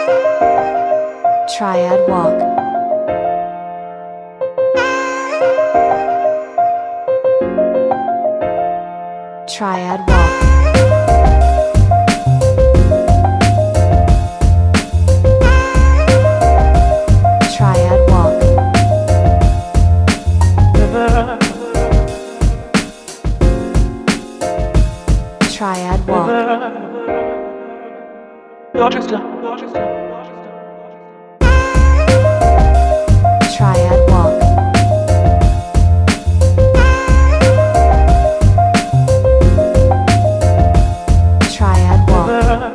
Triad walk. Triad walk. Triad walk. Triad walk. Dorchester. Triad walk. Triad walk.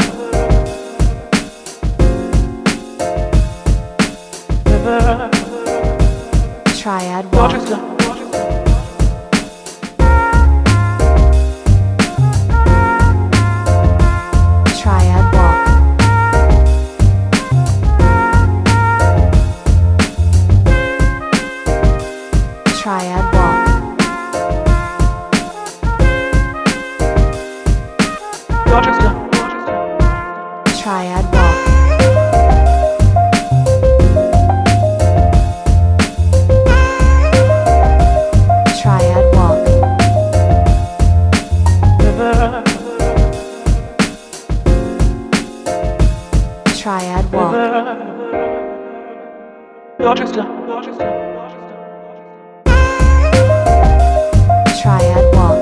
Triad walk. Dorchester. Triad walk. Triad walk. Dorchester. Triad walk. Triad walk. Triad walk. Dorchester. Triad walk.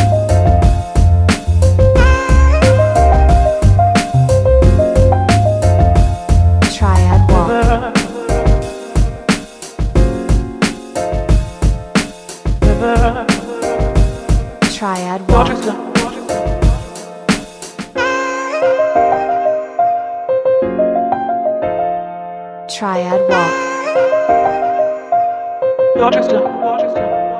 Triad walk. Triad walk. Dorchester. Triad walk. Dorchester.